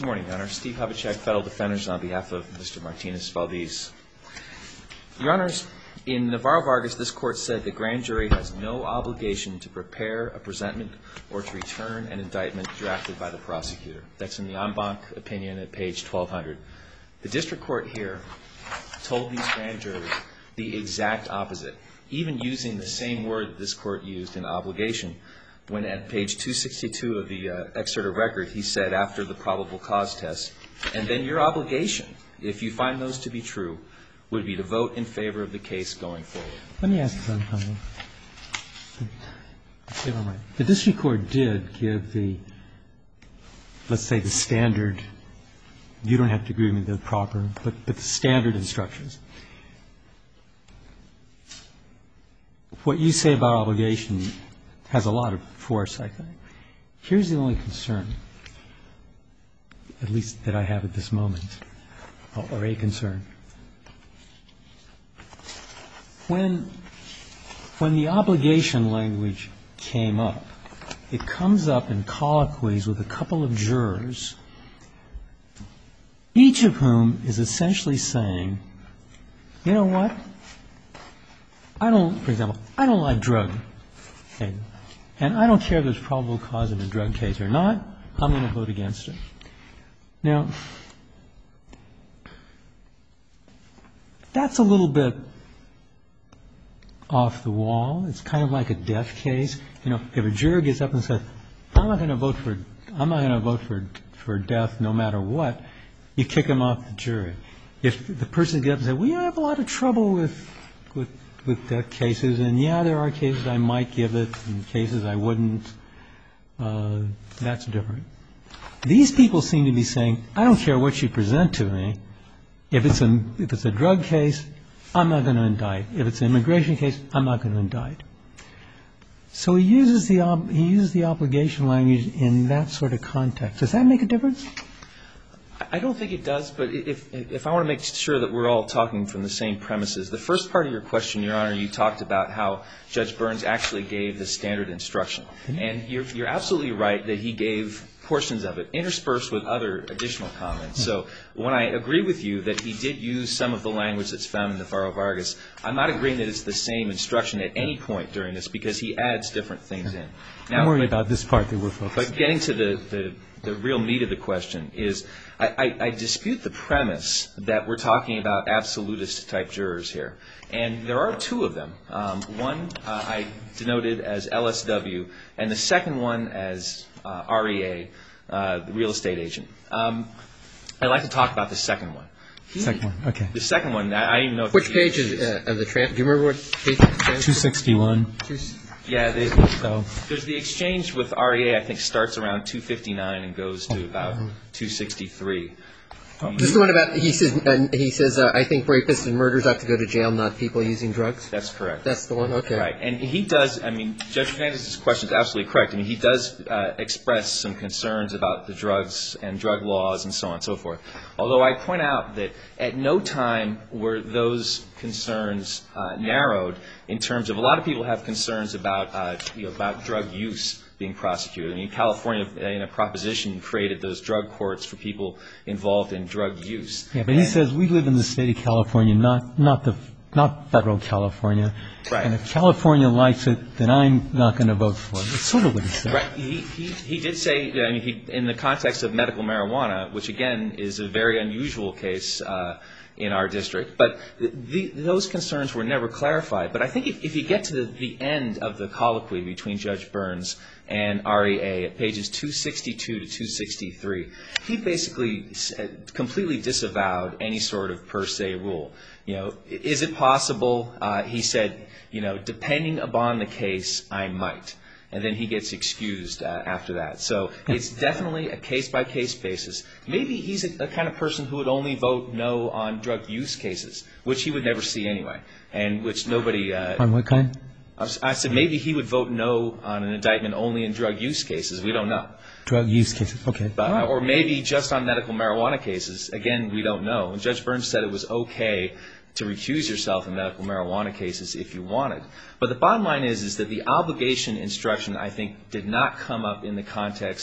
Good morning, Your Honor. Steve Hubachek, Federal Defenders, on behalf of Mr. Martinez-Valdez. Your Honors, in Navarro-Vargas, this Court said the grand jury has no obligation to prepare a presentment or to return an indictment drafted by the prosecutor. That's in the en banc opinion at page 1200. The District Court here told these grand jurors the exact opposite, even using the same word that this Court used in obligation, when at page 262 of the excerpt of record, he said after the probable cause test, and then your obligation, if you find those to be true, would be to vote in favor of the case going forward. Let me ask you something. The District Court did give the, let's say, the standard, you don't have to agree with the proper, but the standard instructions. What you say about obligation has a lot of force, I think. Here's the only concern, at least that I have at this moment, or a concern. When the obligation language came up, it comes up in colloquies with a couple of jurors, each of whom is essentially saying, you know what, for example, I don't like drugs. Okay. And I don't care if there's probable cause in a drug case or not, I'm going to vote against it. Now, that's a little bit off the wall. It's kind of like a death case. You know, if a juror gets up and says, I'm not going to vote for death no matter what, you kick him off the jury. If the person gets up and says, well, I have a lot of trouble with death cases, and yeah, there are cases I might give it, and cases I wouldn't, that's different. These people seem to be saying, I don't care what you present to me. If it's a drug case, I'm not going to indict. If it's an immigration case, I'm not going to indict. So he uses the obligation language in that sort of context. Does that make a difference? I don't think it does, but if I want to make sure that we're all talking from the same premises, the first part of your question, Your Honor, you talked about how Judge Burns actually gave the standard instruction. And you're absolutely right that he gave portions of it, interspersed with other additional comments. So when I agree with you that he did use some of the language that's found in Navarro-Vargas, I'm not agreeing that it's the same instruction at any point during this, because he adds different things in. Now, don't worry about this part that we're focused on. But getting to the real meat of the question is, I dispute the premise that we're talking about absolutist-type jurors here. And there are two of them. One I denoted as LSW, and the second one as REA, the real estate agent. I'd like to talk about the second one. Okay. The second one, I don't even know if... Which page of the transcript? Do you remember what page of the transcript? 261. Yeah, there's the exchange with REA, I think, starts around 259 and goes to about 263. This is the one about, he says, I think rapists and murderers ought to go to jail, not people using drugs? That's correct. That's the one? Okay. Right. And he does, Judge Fernandez's question is absolutely correct. He does express some concerns about the drugs and drug laws and so on and so forth. Although I point out that at no time were those concerns narrowed in terms of, a lot of people have concerns about drug use being prosecuted. California, in a proposition, created those drug courts for people involved in drug use. Yeah, but he says we live in the state of California, not federal California. Right. And if California likes it, then I'm not going to vote for it. It's sort of what he said. Right. He did say, in the context of medical marijuana, which again is a very unusual case in our district, but those concerns were never clarified. But I think if you get to the end of the colloquy between Judge Burns and REA at pages 262 to 263, he basically completely disavowed any sort of per se rule. Is it possible, he said, depending upon the case, I might. And then he gets excused after that. So it's definitely a case-by-case basis. Maybe he's a kind of person who would only vote no on drug use cases, which he would never see anyway, and which nobody... On what kind? I said maybe he would vote no on an indictment only in drug use cases. We don't know. Drug use cases, okay. Or maybe just on medical marijuana cases. Again, we don't know. And Judge Burns said it was okay to recuse yourself in medical marijuana cases if you wanted. But the bottom line is that the obligation instruction, I think, did not come up in the context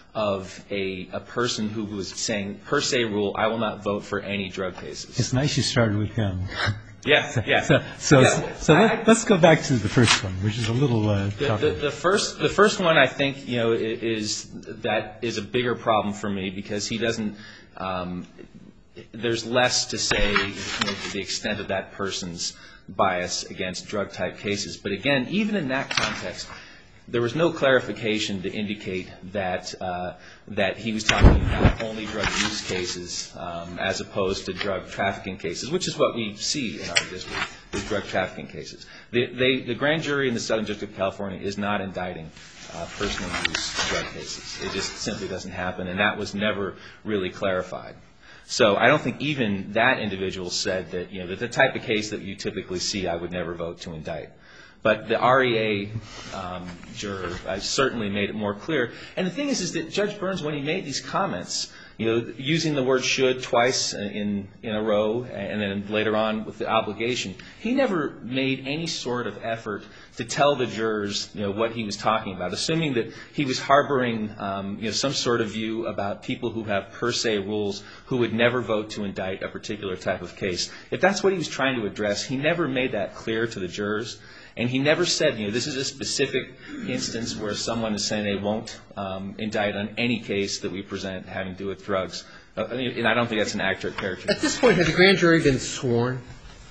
of a person who was saying, per se rule, I will not vote for any drug cases. It's nice you started with him. Yeah. So let's go back to the first one, which is a little tougher. The first one, I think, is a bigger problem for me because he doesn't. There's less to say to the extent of that person's bias against drug type cases. But again, even in that context, there was no clarification to indicate that he was talking about only drug use cases as opposed to drug trafficking cases, which is what we see in our district, is drug trafficking cases. The grand jury in the Southern District of California is not indicting personal use drug cases. It just simply doesn't happen, and that was never really clarified. So I don't think even that individual said that, that the type of case that you typically see, I would never vote to indict. But the REA juror certainly made it more clear. And the thing is that Judge Burns, when he made these comments, using the word should twice in a row, and then later on with the obligation, he never made any sort of effort to tell the jurors, what he was talking about, assuming that he was harboring, some sort of view about people who have per se rules who would never vote to indict a particular type of case. If that's what he was trying to address, he never made that clear to the jurors. And he never said, this is a specific instance where someone is saying they won't indict on any case that we present having to do with drugs. And I don't think that's an accurate characterization. At this point, has the grand jury been sworn?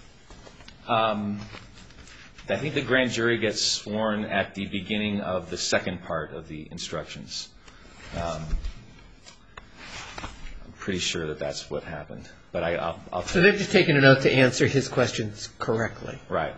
I think the grand jury gets sworn at the beginning of the second part of the instructions. I'm pretty sure that that's what happened. But I'll So they've just taken a note to answer his questions correctly. Right.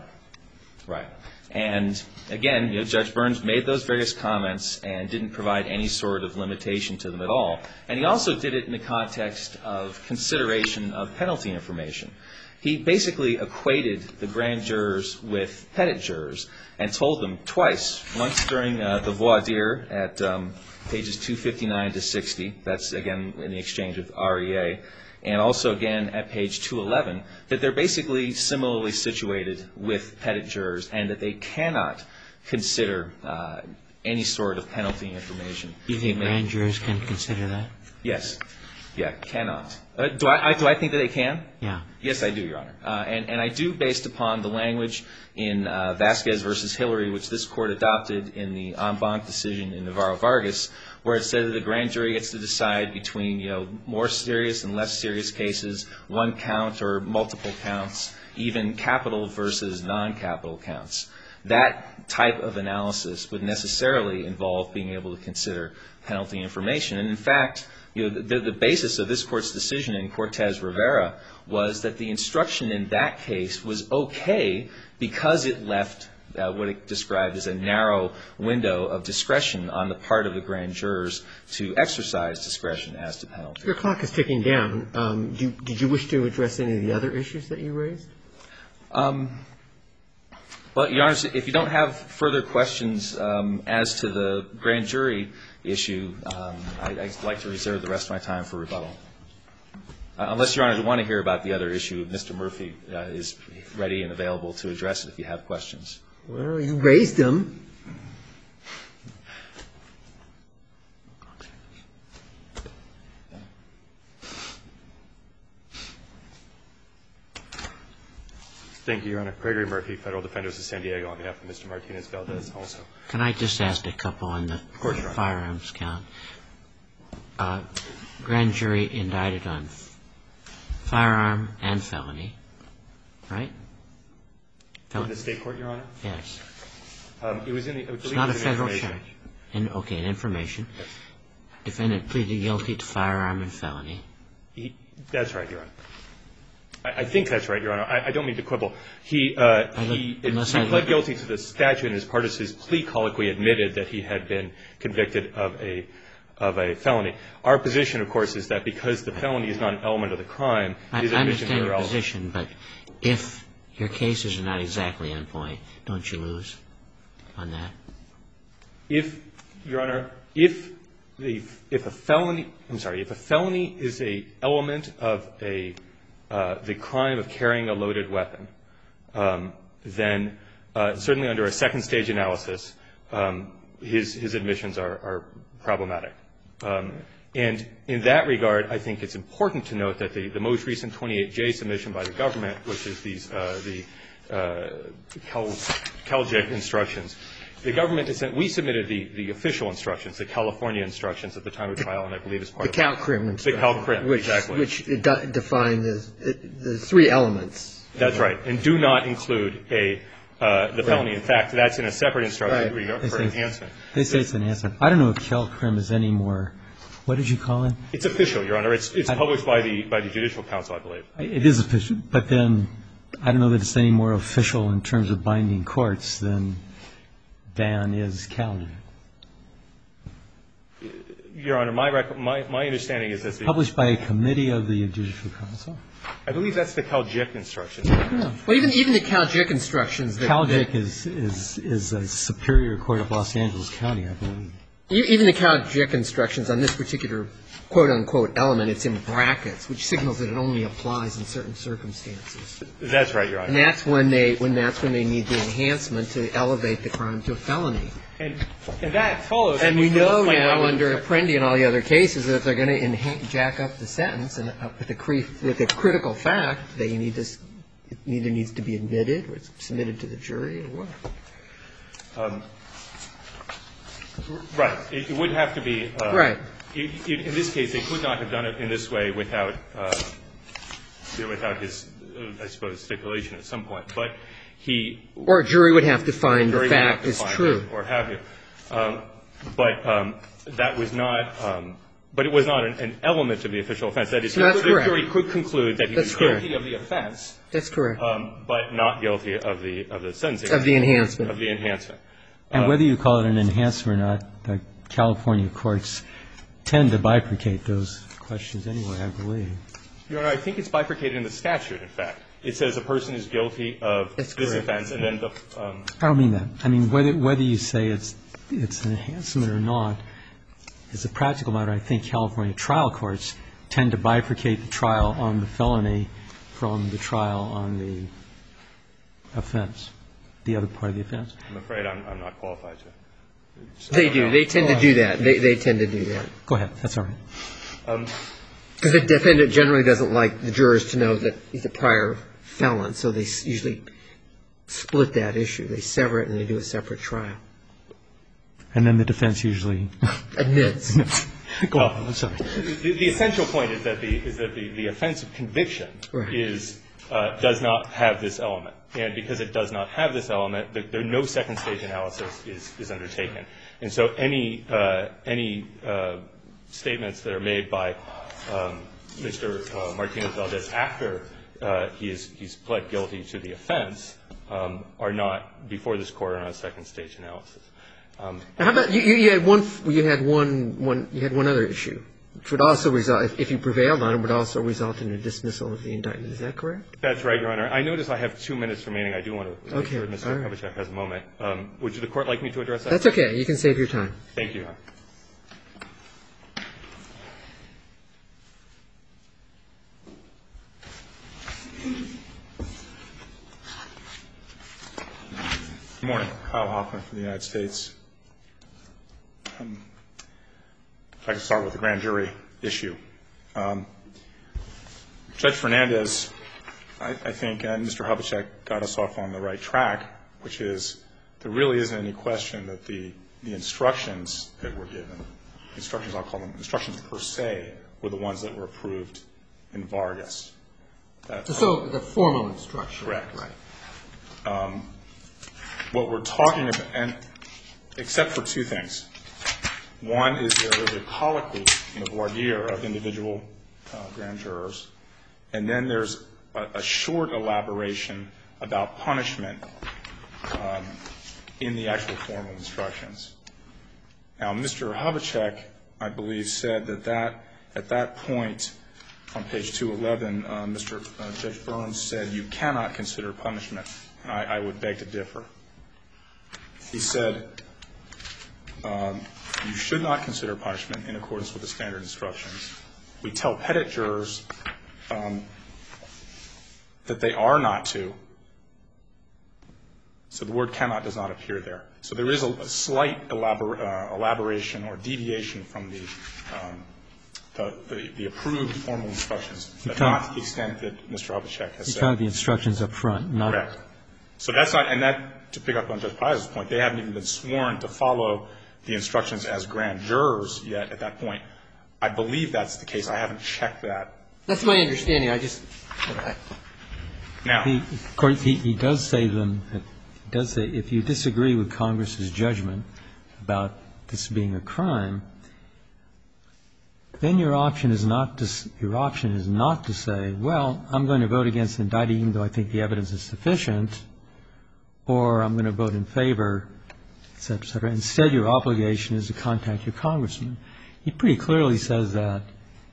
And again, Judge Burns made those various comments and didn't provide any sort of limitation to them at all. And he also did it in the context of consideration of penalty information. He basically equated the grand jurors with pettit jurors and told them twice, once during the voir dire at pages 259 to 60, that's again in the exchange with REA, and also again at page 211, that they're basically similarly situated with pettit jurors and that they cannot consider any sort of penalty information. Do you think grand jurors can consider that? Yes. Yeah, cannot. Do I think that they can? Yeah. Yes, I do, Your Honor. And I do based upon the language in Vasquez versus Hillary, which this Court adopted in the en banc decision in Navarro-Vargas, where it said that the grand jury gets to decide between, more serious and less serious cases, one count or multiple counts, even capital versus non-capital counts. That type of analysis would necessarily involve being able to consider penalty information. And in fact, the basis of this Court's decision in Cortez Rivera was that the instruction in that case was okay because it left what it described as a narrow window of discretion on the part of the grand jurors to exercise discretion as to penalty. Your clock is ticking down. Did you wish to address any of the other issues that you raised? Well, Your Honor, if you don't have further questions as to the grand jury issue, I'd like to reserve the rest of my time for rebuttal. Unless Your Honor want to hear about the other issue, Mr. Murphy is ready and available to address it if you have questions. Well, you raised them. Thank you, Your Honor. Gregory Murphy, Federal Defenders of San Diego, on behalf of Mr. Martinez-Valdez also. Can I just ask a couple on the firearms count? Grand jury indicted on firearm and felony, right? In the state court, Your Honor? Yes. It was in the, I believe It's not it a was federal information. charge. Okay, an information. Yes. Defendant pleaded guilty to firearm and felony. That's right, Your Honor. I think that's right, Your Honor. I don't mean to quibble. He pled guilty to the statute, and as part of his plea colloquy admitted that he had been convicted of a felony. Our position, of course, is that because the felony is not an element of the crime, his admissions are irrelevant. I understand your position, but if your cases are not exactly on point, don't you lose on that? If, Your Honor, if a felony is a element of the crime of carrying a loaded weapon, then certainly under a second stage analysis, his admissions are problematic. And in that regard, I think it's important to note that the most recent 28J submission by the government, which is the CalJIC instructions, the government has sent, we submitted the official instructions, the California instructions at the time of trial, and I believe it's part of the CalCrim instructions. The CalCrim, exactly. Which define the three elements. That's right, and do not include the felony. In fact, that's in a separate instruction for enhancement. They say it's enhancement. I don't know if CalCrim is any more, what did you call it? It's official, Your Honor. It's published by the Judicial Council, I believe. It is official, but then I don't know that it's any more official in terms of binding courts than is CalJIC. Your Honor, my understanding is that published by a committee of the Judicial Council. I believe that's the CalJIC instructions. Yeah. Well, even the CalJIC instructions. CalJIC is a superior court of Los Angeles County, I believe. Even the CalJIC instructions on this particular quote-unquote element, it's in brackets, which signals that it only applies in certain circumstances. That's right, Your Honor. And that's when they need the enhancement to elevate the crime to a felony. And that follows. And we know now under Apprendi and all the other cases that if they're going to jack up the sentence and with a critical fact, it either needs to be admitted or it's submitted to the jury or what. Right. It would have to be. Right. In this case, they could not have done it in this way without his, I suppose, stipulation at some point. But or a jury would have to find the fact is true. Or have you. But that was not. But it was not an element of the official offense. That is, the jury could conclude that he was guilty of the offense. That's correct. But not guilty of the sentencing. Of the enhancement. Of the enhancement. And whether you call it an enhancement or not, the California courts tend to bifurcate those questions anyway, I believe. Your Honor, I think it's bifurcated in the statute, in fact. It says a person is guilty of this offense, and then the I don't mean that. I mean, whether you say it's an enhancement or not, as a practical matter, I think California trial courts tend to bifurcate the trial on the felony from the trial on the offense, the other part of the offense. I'm afraid I'm not qualified to. They do. They tend to do that. They tend to do that. Go ahead. That's all right. Because the defendant generally doesn't like the jurors to know that he's a prior felon, so they usually split that issue. They sever it and they do a separate trial. And then the defense usually admits. Go on. I'm sorry. The essential point is that the offense of conviction does not have this element. And because it does not have this element, no second stage analysis is undertaken. And so any statements that are made by Mr. Martinez-Valdez after he's pled guilty to the offense are not before this court on a second stage analysis. How about you had one other issue, which would also result, if you prevailed on it, would also result in a dismissal of the indictment. Is that correct? That's right, Your Honor. I notice I have 2 minutes remaining. I do want to make sure Mr. Kubitschek has a moment. Would the court like me to address that? That's okay. You can save your time. Thank you, Your Honor. Good morning. Kyle Hoffman from the United States. I'd like to start with the grand jury issue. Judge Fernandez, I think, and Mr. Kubitschek got us off on the right track, which is there really isn't any question that the instructions that were given, instructions I'll call them, instructions per se, were the ones that were approved in Vargas. So the formal instruction. Correct. Right. What we're talking about, and except for 2 things. One is there is a colloquy in the voir dire of individual grand jurors, and then there's a short elaboration about punishment in the actual formal instructions. Now, Mr. Kubitschek, I believe, said that at that point on page 211, Judge Burns said you cannot consider punishment. I would beg to differ. He said you should not consider punishment in accordance with the standard instructions. We tell pettit jurors that they are not to. So the word cannot does not appear there. So there is a slight elaboration or deviation from the approved formal instructions, but not to the extent that Mr. Hubachek has said. You count the instructions up front, not... Correct. So that's not, and that, to pick up on Judge Piazza's point, they haven't even been sworn to follow the instructions as grand jurors yet at that point. I believe that's the case. I haven't checked that. That's my understanding. Now. Of course, he does say if you disagree with Congress's judgment about this being a crime, then your option is not to say, well, I'm going to vote against indicting even though I think the evidence is sufficient, or I'm going to vote in favor, et cetera, et cetera. Instead, your obligation is to contact your congressman. He pretty clearly says that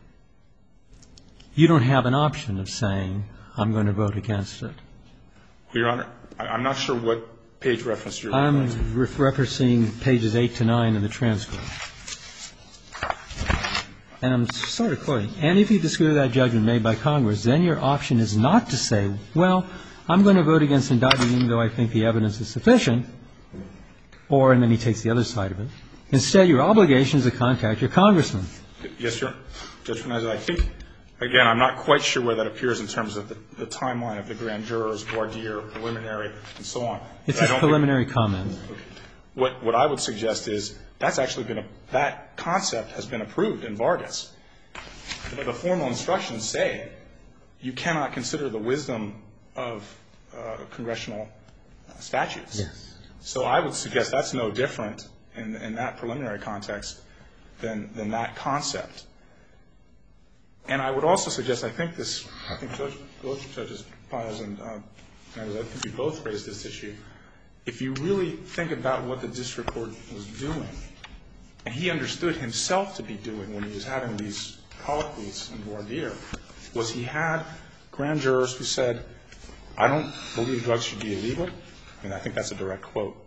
you don't have an option of saying, I'm going to vote against it. Well, Your Honor, I'm not sure what page reference you're I'm referring to. referencing pages 8 to 9 of the transcript. And I'm sort of quoting, and if you disagree with that judgment made by Congress, then your option is not to say, well, I'm going to vote against indicting even though I think the evidence is sufficient, or, and then he takes the other side of it. Instead, your obligation is to contact your congressman. Yes, Your Honor. Judge Fernandez, I think, again, I'm not quite sure where that appears in terms of the timeline of the grand jurors, voir dire, preliminary, and so on. It's a preliminary comment. Okay. What I would suggest is that's actually been that concept has been approved in Vargas. The formal instructions say you cannot consider the wisdom of congressional statutes. Yes. So I would suggest that's no different in that preliminary context than that concept. And I would also suggest, I think both Judges Piaz and I think you both raised this issue. If you really think about what the district court was doing, and he understood himself to be doing when he was having these colloquies in voir dire, was he had grand jurors who said, I don't believe drugs should be illegal. And I think that's a direct quote.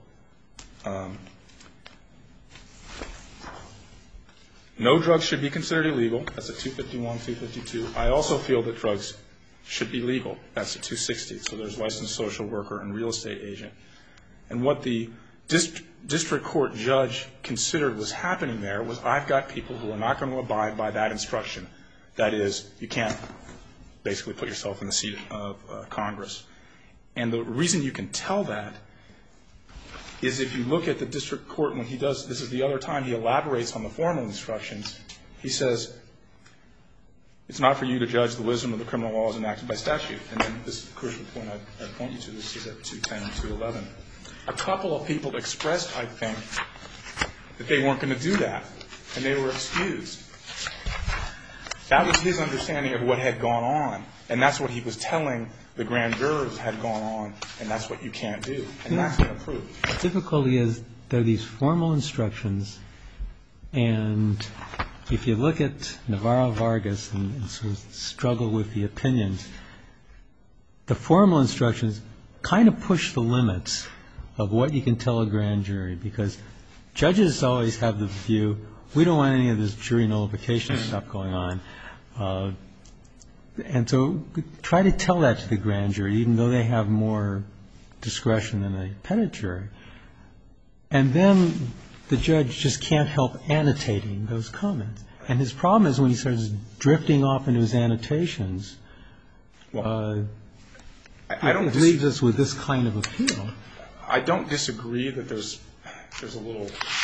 No drugs should be considered illegal. That's a 251, 252. I also feel that drugs should be legal. That's a 260. So there's licensed social worker and real estate agent. And what the district court judge considered was happening there was I've got people who are not going to abide by that instruction. That is, you can't basically put yourself in the seat of Congress. And the reason you can tell that is if you look at the district court when he does, this is the other time he elaborates on the formal instructions, he says, it's not for you to judge the wisdom of the criminal laws enacted by statute. And then this crucial point I point you to, this is at 210 and 211. A couple of people expressed, I think, that they weren't going to do that, and they were excused. That was his understanding of what had gone on, and that's what he was telling the grand jurors had gone on, and that's what you can't do. And that's been approved. The difficulty is there are these formal instructions, and if you look at Navarro-Vargas and sort of struggle with the opinions, the formal instructions kind of push the limits of what you can tell a grand jury, because judges always have the view, we don't want any of this jury nullification stuff going on. And so try to tell that to the grand jury, even though they have more discretion than a pettit jury. And then the judge just can't help annotating those comments. And his problem is when he starts drifting off into his annotations, it leaves us with this kind of appeal. I don't disagree that there's a little,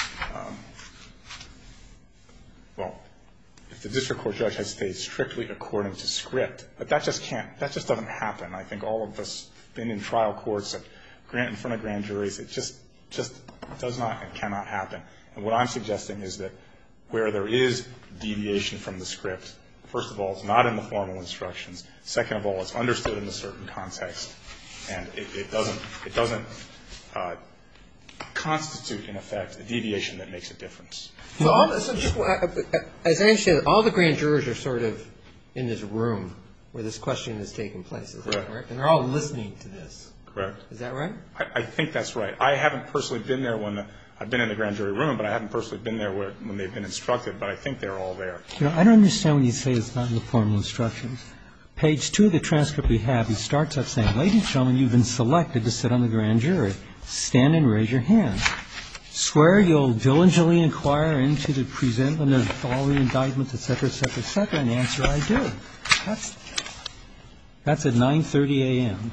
well, if the district court judge has stayed strictly according to script, but that just doesn't happen. I think all of us been in trial courts in front of grand juries. It just does not and cannot happen. And what I'm suggesting is that where there is deviation from the script, first of all, it's not in the formal instructions. Second of all, it's understood in a certain context, and it doesn't constitute, in effect, a deviation that makes a difference. So as I understand it, all the grand jurors are sort of in this room where this question is taking place. Is that correct? And they're all listening to this. Correct. Is that right? I think that's right. I haven't personally been there I've been in the grand jury room, but I haven't personally been there when they've been instructed, but I think they're all there. You know, I don't understand when you say it's not in the formal instructions. Page 2 of the transcript we have, he starts up saying, ladies and gentlemen, you've been selected to sit on the grand jury. stand and raise your hand. Swear you'll diligently inquire into the presentment of all the indictments, et cetera, et cetera, et cetera, and answer, I do. That's at 9:30 a.m.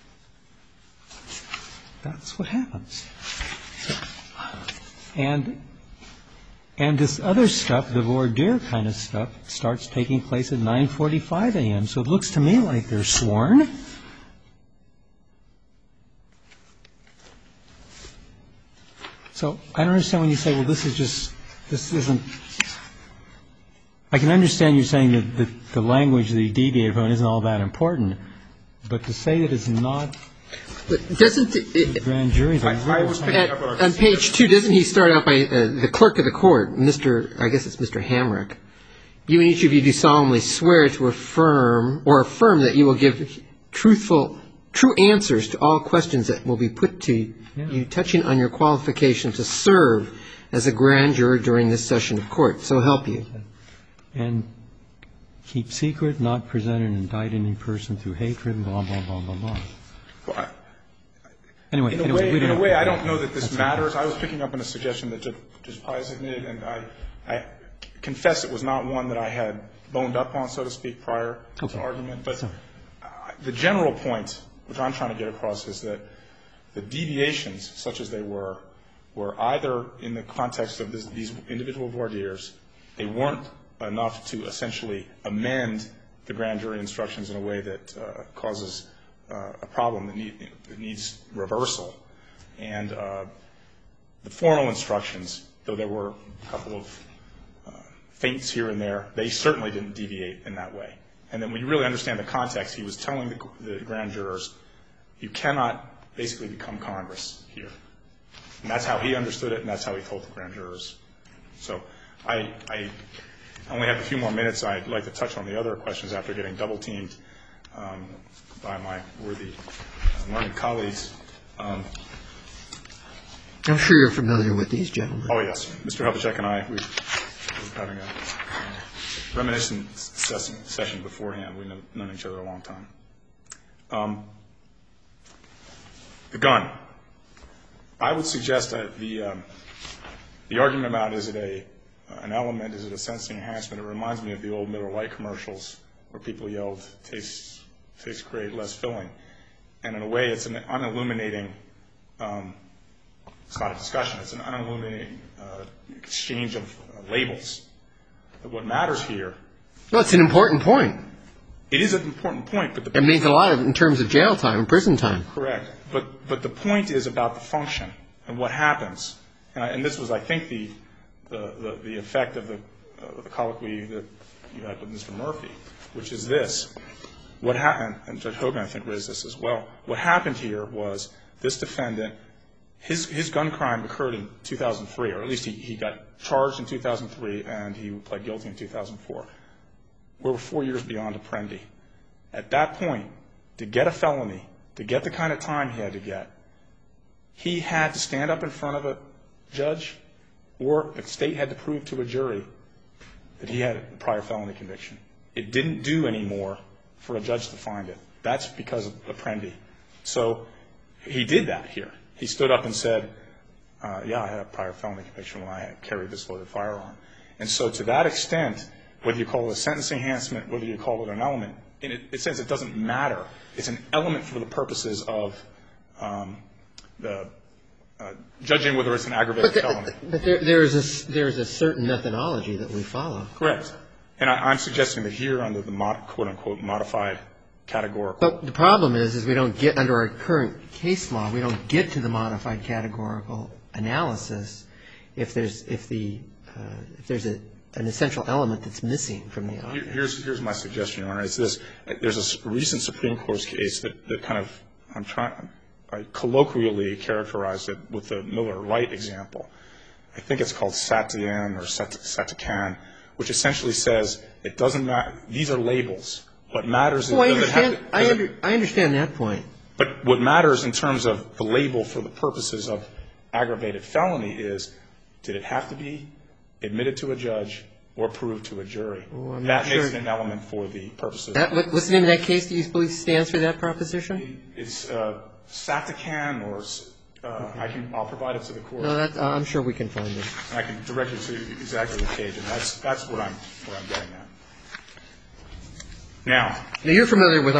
That's what happens. And this other stuff, the voir dire kind of stuff, starts taking place at 9:45 a.m. So it looks to me like they're sworn. So I don't understand when you say, well, this isn't. I can understand you saying that the language that he deviated from isn't all that important, but to say that it's not. But doesn't the grand jury? On page 2, doesn't he start out by the clerk of the court, I guess it's Mr. Hamrick. You and each of you do solemnly swear to affirm that you will give true answers to all questions that will be put to you, touching on your qualification to serve as a grand juror during this session of court. So help you. And keep secret, not present and indict any person through hatred, blah, blah, blah, blah, blah. Well, Anyway, in a way, I don't know that this matters. I was picking up on a suggestion that Judge Pius had made, and I confess it was not one that I had boned up on, so to speak, prior to the argument. But the general point, which I'm trying to get across, is that the deviations, such as they were either in the context of these individual voir dires, they weren't enough to essentially amend the grand jury instructions in a way that causes a problem that needs reversal. And the formal instructions, though there were a couple of feints here and there, they certainly didn't deviate in that way. And then when you really understand the context, he was telling the grand jurors, you cannot basically become Congress here. And that's how he understood it, and that's how he told the grand jurors. So I only have a few more minutes. I'd like to touch on the other questions after getting double-teamed by my worthy learned colleagues. I'm sure you're familiar with these gentlemen. Oh, yes. Mr. Hubachek and I, we were having a reminiscent session beforehand. We've known each other a long time. The gun. I would suggest that the argument about is it an element, is it a sentencing enhancement, it reminds me of the old Miller Lite commercials where people yelled, tastes great, less filling. And in a way, it's an unilluminating, it's not a discussion, it's an unilluminating exchange of labels. But what matters here. Well, it's an important point. It is an important point. But it means a lot in terms of jail time, prison time. Correct. But the point is about the function and what happens. And this was, I think, the effect of the colloquy that you had with Mr. Murphy, which is this. What happened, and Judge Hogan, I think, raised this as well. What happened here was this defendant, his gun crime occurred in 2003, or at least he got charged in 2003 and he pled guilty in 2004. We were 4 years beyond Apprendi. At that point, to get a felony, to get the kind of time he had to get, he had to stand up in front of a judge, or the state had to prove to a jury that he had a prior felony conviction. It didn't do any more for a judge to find it. That's because of Apprendi. So he did that here. He stood up and said, yeah, I had a prior felony conviction when I carried this loaded firearm. And so to that extent, whether you call it a sentencing enhancement, whether you call it an element, in a sense it doesn't matter. It's an element for the purposes of judging whether it's an aggravated felony. But there's a certain methodology that we follow. Correct. And I'm suggesting that here under the quote-unquote modified categorical. But the problem is we don't get, under our current case law, we don't get to the modified categorical analysis if there's an essential element that's missing from the argument. Here's my suggestion, Your Honor. It's this. There's a recent Supreme Court case that kind of, I colloquially characterized it with the Miller Lite example. I think it's called Satian or Satican, which essentially says it doesn't matter. These are labels. What matters is I understand that point. But what matters in terms of the label for the purposes of aggravated felony is, did it have to be admitted to a judge or proved to a jury? That makes it an element for the purposes. What's the name of that case? Do you believe stands for that proposition? It's Satican or I'll provide it to the court. No, I'm sure we can find it. I can direct you to exactly the page, and that's what I'm getting at. Now you're familiar with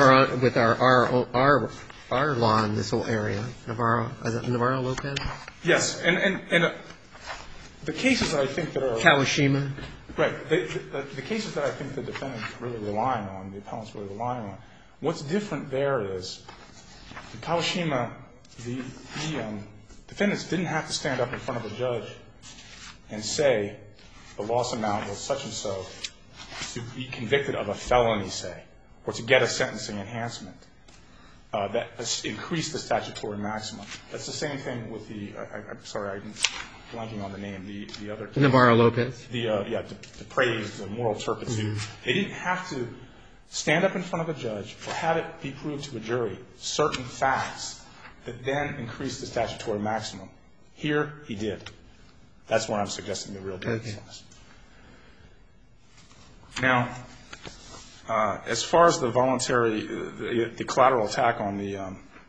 our law in this whole area, Navarro. Is it Navarro Lopez? Yes, and the cases that I think that are Kawashima. Right. The cases that I think the defendant's really relying on, the appellant's really relying on, what's different there is in Kawashima, the defendants didn't have to stand up in front of a judge and say the loss amount was such and so to be convicted of a felony, say, or to get a sentencing enhancement that increased the statutory maximum. That's the same thing with I'm sorry, I'm blanking on the name, the other case. Navarro Lopez. The praise, the moral turpitude. Mm-hmm. They didn't have to stand up in front of a judge or have it be proved to a jury certain facts that then increased the statutory maximum. Here, he did. That's where I'm suggesting the real difference is. Now, as far as the voluntary, the collateral attack on the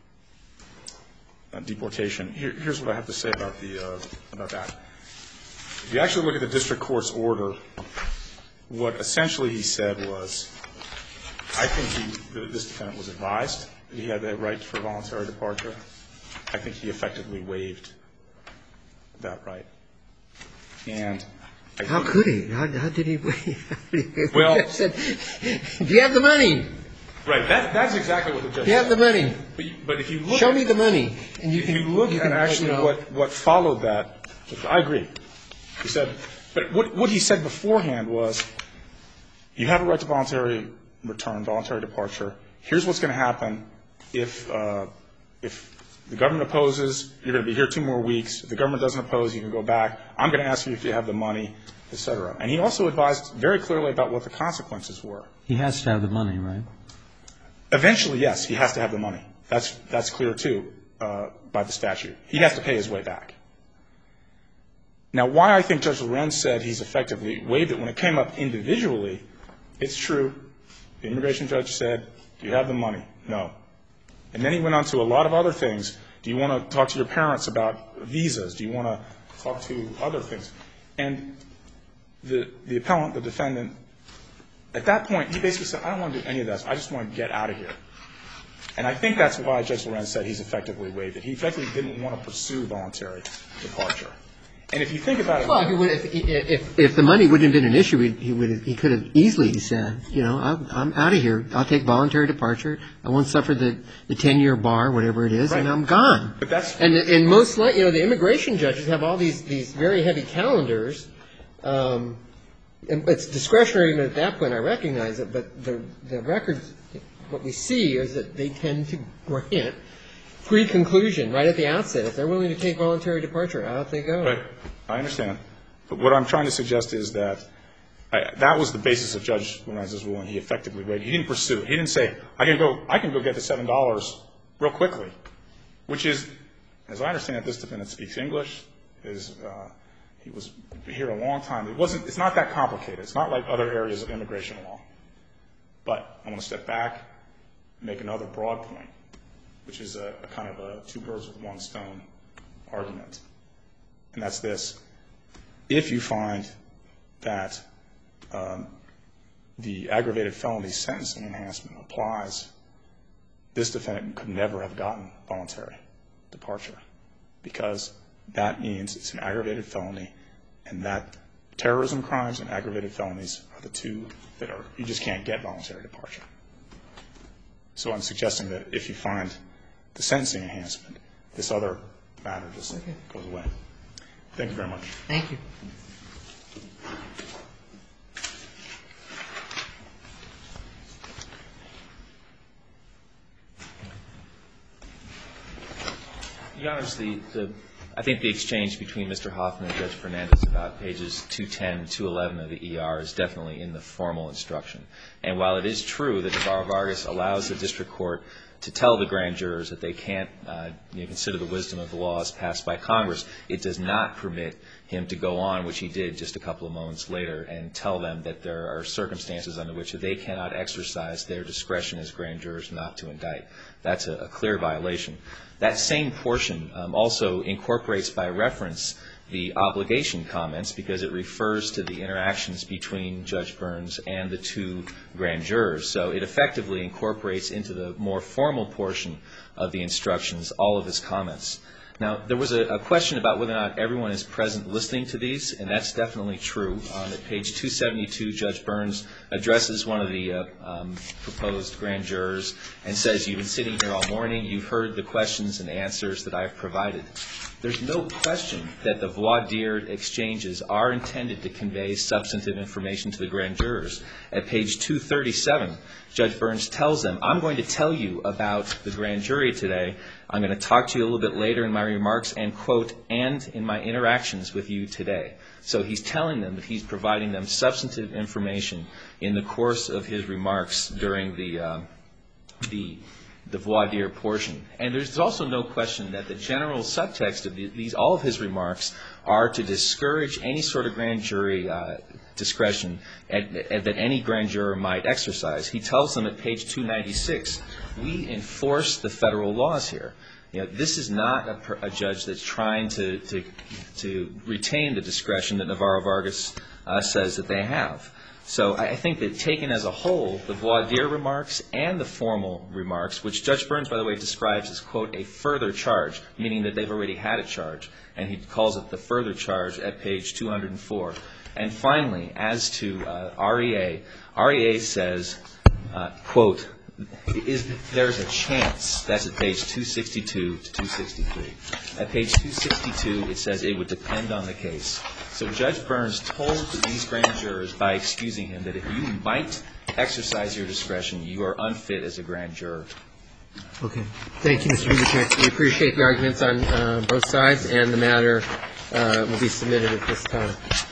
deportation, here's what I have to say about that. If you actually look at the district court's order, what essentially he said was, I think this defendant was advised that he had the right for voluntary departure. I think he effectively waived that right. And how could he? How did he waive? Well, said, do you have the money? Right. That's exactly what the judge said. Do you have the money? But if you look show me the money, and if you look at actually what followed that, I agree. He said, but what he said beforehand was, you have a right to voluntary return, voluntary departure. Here's what's going to happen if the government opposes, you're going to be here 2 more weeks. If the government doesn't oppose, you can go back. I'm going to ask you if you have the money, et cetera. And he also advised very clearly about what the consequences were. He has to have the money, right? Eventually, yes, he has to have the money. That's clear, too, by the statute. He has to pay his way back. Now, why I think Judge Lorenz said he's effectively waived it, when it came up individually, it's true. The immigration judge said, do you have the money? No. And then he went on to a lot of other things. Do you want to talk to your parents about visas? Do you want to talk to other things? And the appellant, the defendant, at that point, he basically said, I don't want to do any of this. I just want to get out of here. And I think that's why Judge Lorenz said he's effectively waived it. He effectively didn't want to pursue voluntary departure. And if you think about it. Well, if the money wouldn't have been an issue, he could have easily said, I'm out of here. I'll take voluntary departure. I won't suffer the 10-year bar, whatever it is, right. And I'm gone. But that's and most likely, the immigration judges have all these very heavy calendars. And it's discretionary even at that point. I recognize it, but the records, what we see is that they tend to grant pre-conclusion right at the outset. If they're willing to take voluntary departure, out they go. Right. I understand. But what I'm trying to suggest is that that was the basis of Judge Lorenz's ruling. He effectively waived. He didn't pursue it. He didn't say, I can go get the $7 real quickly, which is, as I understand it, this defendant speaks English. He was here a long time. It's not that complicated. It's not like other areas of immigration law. But I want to step back, make another broad point, which is a kind of a 2 birds with 1 stone argument. And that's this. If you find that the aggravated felony sentencing enhancement applies, this defendant could never have gotten voluntary departure, because that means it's an aggravated felony, and that terrorism crimes and aggravated felonies are the 2 that you just can't get voluntary departure. So I'm suggesting that if you find the sentencing enhancement, this other matter just goes away. Thank you very much. Thank you. Your Honors, I think the exchange between Mr. Hoffman and Judge Fernandez about pages 210 and 211 of the ER is definitely in the formal instruction. And while it is true that Navarro-Vargas allows the district court to tell the grand jurors that they can't consider the wisdom of the laws passed by Congress. It does not permit him to go on, which he did just a couple of moments later, and tell them that there are circumstances under which they cannot exercise their discretion as grand jurors not to indict. That's a clear violation. That same portion also incorporates by reference the obligation comments, because it refers to the interactions between Judge Burns and the two grand jurors. So it effectively incorporates into the more formal portion of the instructions all of his comments. Now, there was a question about whether or not everyone is present listening to these, and that's definitely true. At page 272, Judge Burns addresses one of the proposed grand jurors and says, "You've been sitting here all morning. You've heard the questions and answers that I've provided." There's no question that the voir dire exchanges are intended to convey substantive information to the grand jurors. At page 237, Judge Burns tells them, "I'm going to tell you about the grand jury today. I'm going to talk to you a little bit later in my remarks and, quote, and in my interactions with you today." So he's telling them that he's providing them substantive information in the course of his remarks during the voir dire portion. And there's also no question that the general subtext of all of his remarks are to discourage any sort of grand jury discretion that any grand juror might exercise. He tells them at page 296, "We enforce the federal laws here." This is not a judge that's trying to retain the discretion that Navarro-Vargas says that they have. So I think that taken as a whole, the voir dire remarks and the formal remarks, which Judge Burns, by the way, describes as, quote, a further charge, meaning that they've already had a charge, and he calls it the further charge at page 204. And finally, as to REA says, quote, there's a chance, that's at page 262 to 263. At page 262, it says it would depend on the case. So Judge Burns told these grand jurors by excusing him that if you might exercise your discretion, you are unfit as a grand juror. Okay. Thank you, Mr. Rubinstein. We appreciate the arguments on both sides, and the matter will be submitted at this time.